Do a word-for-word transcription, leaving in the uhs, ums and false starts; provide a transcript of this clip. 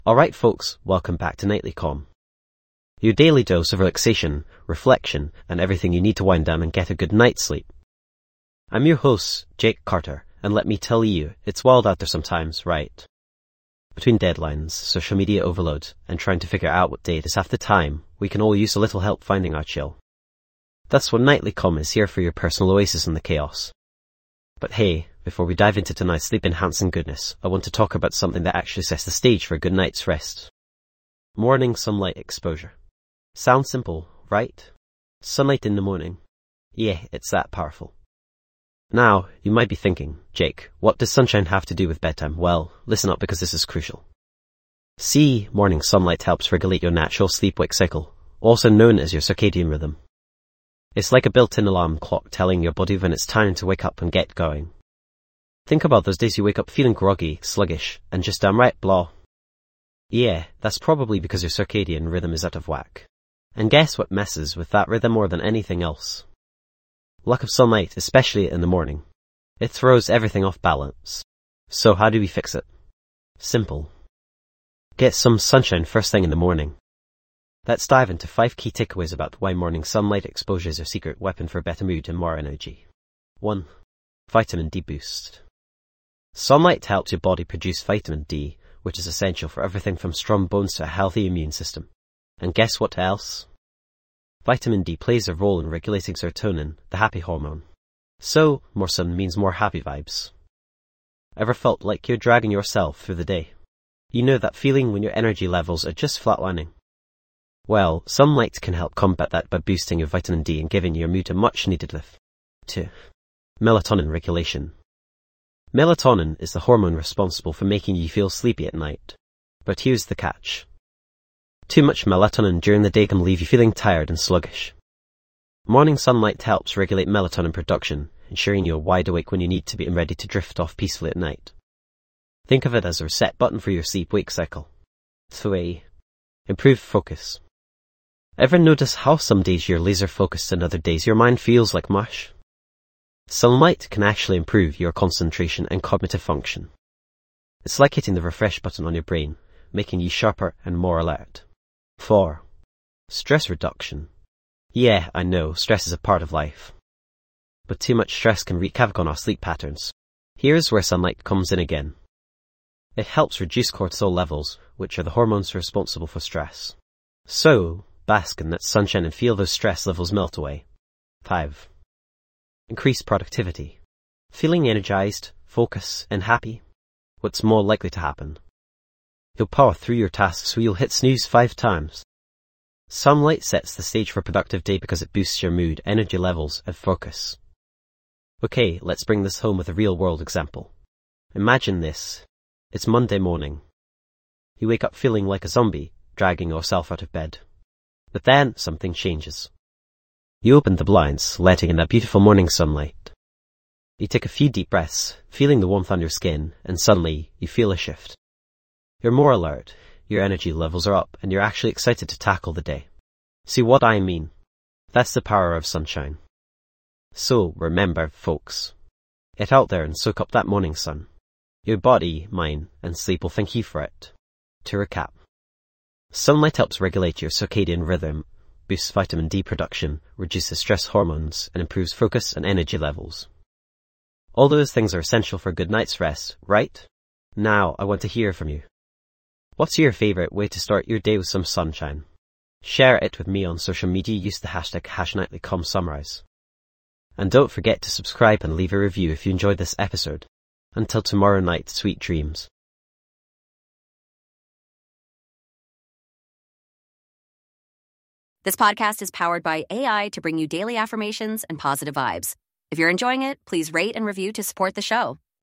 Alright folks, welcome back to Nightly Calm. Your daily dose of relaxation, reflection, and everything you need to wind down and get a good night's sleep. I'm your host, Jake Carter, and let me tell you, it's wild out there sometimes, right? Between deadlines, social media overload, and trying to figure out what date is half the time, we can all use a little help finding our chill. That's what Nightly Calm is here for, your personal oasis in the chaos. But hey, before we dive into tonight's sleep-enhancing goodness, I want to talk about something that actually sets the stage for a good night's rest. Morning sunlight exposure. Sounds simple, right? Sunlight in the morning. Yeah, it's that powerful. Now, you might be thinking, Jake, what does sunshine have to do with bedtime? Well, listen up because this is crucial. See, morning sunlight helps regulate your natural sleep-wake cycle, also known as your circadian rhythm. It's like a built-in alarm clock telling your body when it's time to wake up and get going. Think about those days you wake up feeling groggy, sluggish, and just downright blah. Yeah, that's probably because your circadian rhythm is out of whack. And guess what messes with that rhythm more than anything else? Lack of sunlight, especially in the morning. It throws everything off balance. So how do we fix it? Simple. Get some sunshine first thing in the morning. Let's dive into five key takeaways about why morning sunlight exposure is your secret weapon for better mood and more energy. one. Vitamin D boost. Sunlight helps your body produce vitamin D, which is essential for everything from strong bones to a healthy immune system. And guess what else? Vitamin D plays a role in regulating serotonin, the happy hormone. So, more sun means more happy vibes. Ever felt like you're dragging yourself through the day? You know that feeling when your energy levels are just flatlining? Well, sunlight can help combat that by boosting your vitamin D and giving your mood a much needed lift. two. Melatonin regulation. Melatonin is the hormone responsible for making you feel sleepy at night. But here's the catch. Too much melatonin during the day can leave you feeling tired and sluggish. Morning sunlight helps regulate melatonin production, ensuring you're wide awake when you need to be and ready to drift off peacefully at night. Think of it as a reset button for your sleep-wake cycle. three. Improved focus. Ever notice how some days you're laser focused and other days your mind feels like mush? Sunlight can actually improve your concentration and cognitive function. It's like hitting the refresh button on your brain, making you sharper and more alert. four. Stress reduction. Yeah, I know, stress is a part of life. But too much stress can wreak havoc on our sleep patterns. Here's where sunlight comes in again. It helps reduce cortisol levels, which are the hormones responsible for stress. So, bask in that sunshine and feel those stress levels melt away. five. Increase productivity. Feeling energized, focused, and happy? What's more likely to happen? You'll power through your tasks so you'll hit snooze five times. Sunlight sets the stage for a productive day because it boosts your mood, energy levels, and focus. Okay, let's bring this home with a real-world example. Imagine this. It's Monday morning. You wake up feeling like a zombie, dragging yourself out of bed. But then, something changes. You open the blinds, letting in that beautiful morning sunlight. You take a few deep breaths, feeling the warmth on your skin, and suddenly, you feel a shift. You're more alert, your energy levels are up, and you're actually excited to tackle the day. See what I mean? That's the power of sunshine. So, remember, folks, get out there and soak up that morning sun. Your body, mind, and sleep will thank you for it. To recap, sunlight helps regulate your circadian rhythm, boosts vitamin D production, reduces stress hormones, and improves focus and energy levels. All those things are essential for a good night's rest, right? Now, I want to hear from you. What's your favorite way to start your day with some sunshine? Share it with me on social media. Use the hashtag HashNightlyCalmSummarize. And don't forget to subscribe and leave a review if you enjoyed this episode. Until tomorrow night, sweet dreams. This podcast is powered by A I to bring you daily affirmations and positive vibes. If you're enjoying it, please rate and review to support the show.